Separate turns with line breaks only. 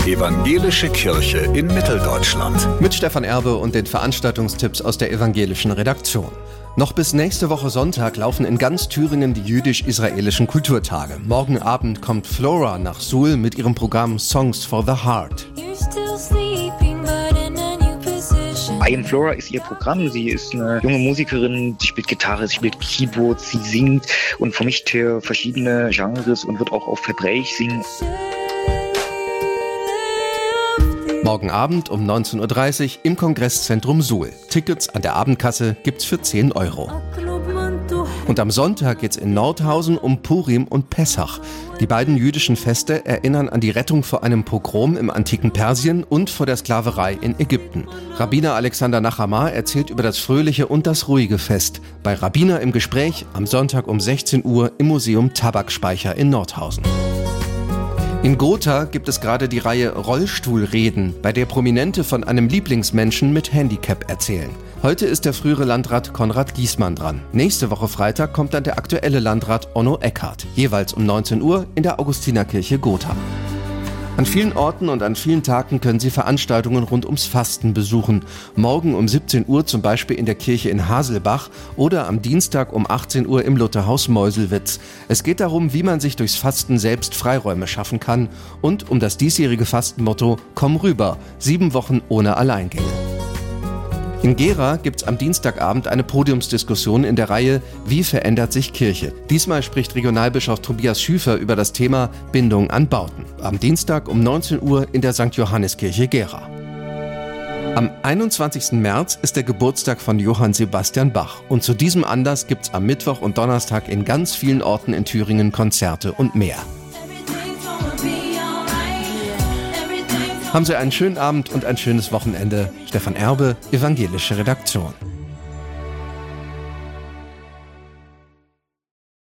Evangelische Kirche in Mitteldeutschland.
Mit Stefan Erbe und den Veranstaltungstipps aus der evangelischen Redaktion. Noch bis nächste Woche Sonntag laufen in ganz Thüringen die jüdisch-israelischen Kulturtage. Morgen Abend kommt Flora nach Suhl mit ihrem Programm Songs for the Heart.
I Am Flora ist ihr Programm. Sie ist eine junge Musikerin, sie spielt Gitarre, sie spielt Keyboard, sie singt und vermischt hier verschiedene Genres und wird auch auf Hebräisch singen.
Morgen Abend um 19.30 Uhr im Kongresszentrum Suhl. Tickets an der Abendkasse gibt's für 10 €. Und am Sonntag geht's in Nordhausen um Purim und Pessach. Die beiden jüdischen Feste erinnern an die Rettung vor einem Pogrom im antiken Persien und vor der Sklaverei in Ägypten. Rabbiner Alexander Nachamar erzählt über das fröhliche und das ruhige Fest. Bei Rabbiner im Gespräch am Sonntag um 16 Uhr im Museum Tabakspeicher in Nordhausen. In Gotha gibt es gerade die Reihe Rollstuhlreden, bei der Prominente von einem Lieblingsmenschen mit Handicap erzählen. Heute ist der frühere Landrat Konrad Giesmann dran. Nächste Woche Freitag kommt dann der aktuelle Landrat Onno Eckhardt, jeweils um 19 Uhr in der Augustinerkirche Gotha. An vielen Orten und an vielen Tagen können Sie Veranstaltungen rund ums Fasten besuchen. Morgen um 17 Uhr zum Beispiel in der Kirche in Haselbach oder am Dienstag um 18 Uhr im Lutherhaus Meuselwitz. Es geht darum, wie man sich durchs Fasten selbst Freiräume schaffen kann und um das diesjährige Fastenmotto Komm rüber, 7 Wochen ohne Alleingänge. In Gera gibt's am Dienstagabend eine Podiumsdiskussion in der Reihe Wie verändert sich Kirche? Diesmal spricht Regionalbischof Tobias Schüfer über das Thema Bindung an Bauten. Am Dienstag um 19 Uhr in der St. Johanniskirche Gera. Am 21. März ist der Geburtstag von Johann Sebastian Bach. Und zu diesem Anlass gibt's am Mittwoch und Donnerstag in ganz vielen Orten in Thüringen Konzerte und mehr. Haben Sie einen schönen Abend und ein schönes Wochenende. Stefan Erbe, Evangelische Redaktion.